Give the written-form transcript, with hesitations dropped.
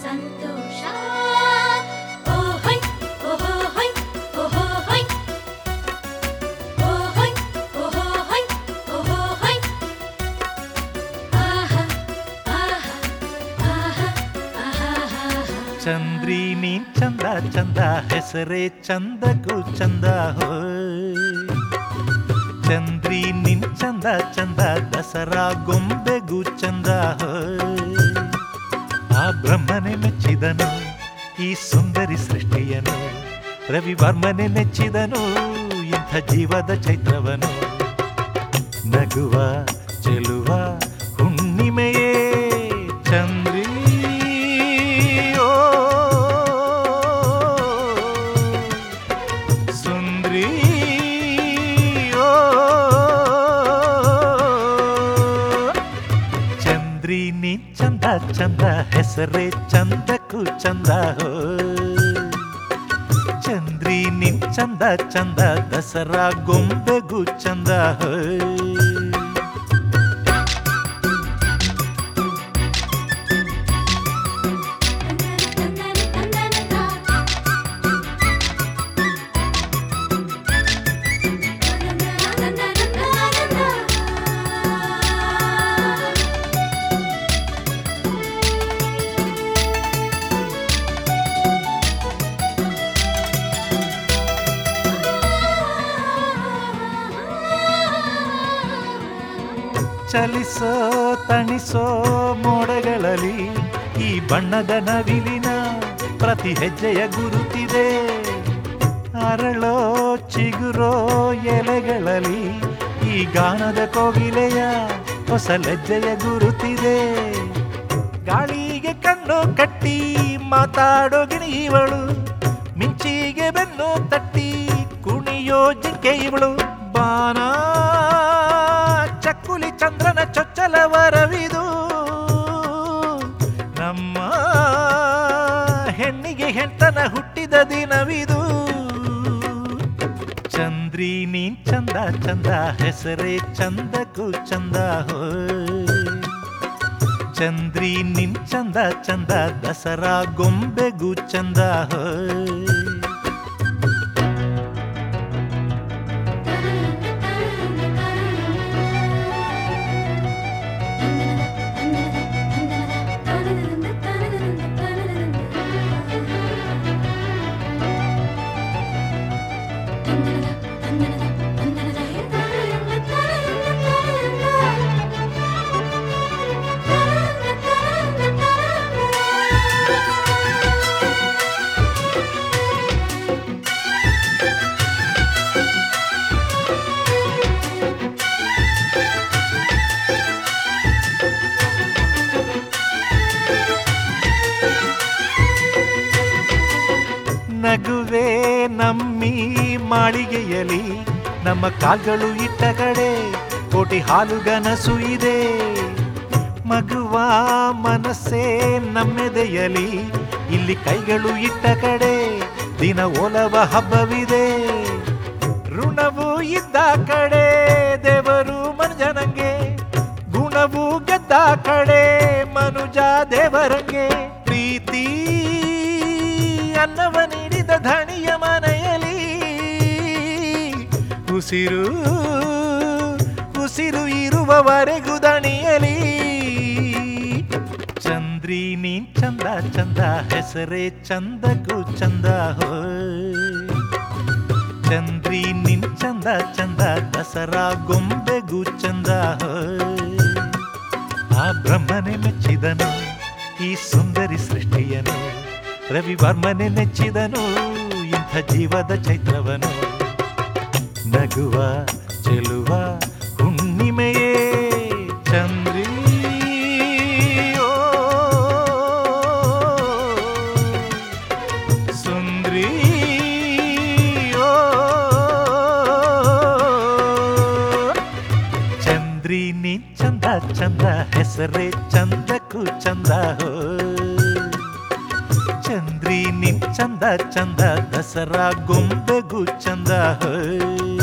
ಸಂತೋಷ ಓಹೋಯ್ ಓಹೋಯ್ ಓಹೋಯ್ ಓಹೋಯ್ ಓಹೋಯ್ ಓಹೋಯ್ ಆಹಾ ಆಹಾ ಆಹಾ ಆಹಾ ಚಂದ್ರಿ ನೀನ್ ಚಂದ ಚಂದ ಹೆಸರೇ ಚಂದಕ್ಕೂ ಚಂದ ಹೋಯ್ ಚಂದ್ರಿ ನಿನ್ ಚಂದ ಚಂದ ದಸರಾ ಗೊಂಬೆಗೂ ಚಂದ ಹೋಯ್ ಆ ಬ್ರಹ್ಮನೆ ಮೆಚ್ಚಿದನು ಈ ಸುಂದರಿ ಸೃಷ್ಟಿಯನು ರವಿವರ್ಮನೆ ನೆಚ್ಚಿದನು ಇಂಥ ಜೀವದ ಚೈತ್ರವನು ನಗುವ ಚೆಲುವ ಹುಣ್ಣಿಮೆಯೇ ಚಂದ್ರಿ ಓ ಸುಂದ್ರಿ ಓ ಚಂದ್ರಿ ನೀ ಚಂದ ಚಂದ ಹೆಸರೇ ಚಂದಕ್ಕೂ ಚಂದ ಹೋ ಚಂದ್ರಿ ನಿನ್ ಚಂದ ಚಂದ ದಸರಾ ಗೊಂಬೆಗೂ ಚಂದ ಹೋ ಚಲಿಸೋ ತಣಿಸೋ ಮೋಡಗಳಲ್ಲಿ ಈ ಬಣ್ಣದ ನವಿಲಿನ ಪ್ರತಿ ಹೆಜ್ಜೆಯ ಗುರುತಿದೆ ಅರಳೋ ಚಿಗುರೋ ಎಲೆಗಳಲ್ಲಿ ಈ ಗಾನದ ಕೋಗಿಲೆಯ ಹೊಸ ಲಜ್ಜೆಯ ಗುರುತಿದೆ ಗಾಳಿಗೆ ಕಣ್ಣು ಕಟ್ಟಿ ಮಾತಾಡೋ ಗಿಣಿಯವಳು ಮಿಂಚಿಗೆ ಬೆನ್ನು ತಟ್ಟಿ ಕುಣಿಯೋ ಜಿಂಕೆ ಇವಳು ಬಾನ ಚಕ್ಕುಲಿ ಚಂದ್ರನ ಚೊಚ್ಚಲ ವರವಿದು ನಮ್ಮ ಹೆಣ್ಣಿಗೆ ಹೆಣ್ತನ ಹುಟ್ಟಿದ ದಿನವಿದು ಚಂದ್ರಿ ನೀನ್ ಚಂದ ಚಂದ ಹೆಸರೇ ಚಂದಕ್ಕೂ ಚಂದ ಹೋಯ್ ಚಂದ್ರಿ ನಿನ್ ಚಂದ ಚಂದ ದಸರಾ ಗೊಂಬೆಗೂ ಚಂದ ಹೋಯ್ ನಗುವೆ ನಮ್ಮಿ ಮಾಳಿಗೆಯಲಿ ನಮ್ಮ ಕಾಲ್ಗಳು ಇಟ್ಟ ಕಡೆ ಕೋಟಿ ಹಾಲುಗನಸು ಇದೆ ಮಗುವ ಮನಸ್ಸೇ ನಮ್ಮೆದೆಯಲಿ ಇಲ್ಲಿ ಕೈಗಳು ಇಟ್ಟ ಕಡೆ ದಿನ ಓಲವ ಹಬ್ಬವಿದೆ ಋಣವು ಇದ್ದ ಕಡೆ ದೇವರು ಮನುಜನಂಗೆ ಗುಣವು ಗೆದ್ದ ಕಡೆ ಮನುಜ ದೇವರಂಗೆ ಪ್ರೀತಿ ಅನ್ನವ ನೀಡಿದ ಧಣಿಯ ಮನೆಯಲ್ಲಿ ಉಸಿರು ಉಸಿರು ಇರುವವರೆಗೂ ದಣಿಯಲಿ ಚಂದ್ರಿ ನೀನ್ ಚಂದ ಚಂದ ಹೆಸರೇ ಚಂದಕ್ಕೂ ಚಂದ ಹೋಯ್ ಚಂದ್ರಿ ನಿನ್ ಚಂದ ಚಂದ ದಸರಾ ಗೊಂಬೆಗೂ ಚಂದ ಹೋಯ್ ಆ ಬ್ರಹ್ಮನೆ ಮೆಚ್ಚಿದನು ಈ ಸುಂದರಿ ಸೃಷ್ಟಿಯನು ರವಿವರ್ಮನೆ ನೆಚ್ಚಿದನು ಇಂಥ ಜೀವದ ಚೈತ್ರವನು ನಗುವ ಚೆಲುವ ಹುಣ್ಣಿಮೆಯೇ ಚಂದ್ರಿ ಓ ಸುಂದ್ರಿ ಓ ಚಂದ್ರಿ ನೀ ಚಂದ ಚಂದ ಹೆಸರೇ ಚಂದಕ್ಕೂ ಚಂದ ಹೋ ಚಂದ್ರಿ ನಿನ್ ಚಂದ ಚಂದ ದಸರಾ ಗೊಂಬೆಗೂ ಚಂದ ಹೋಯ್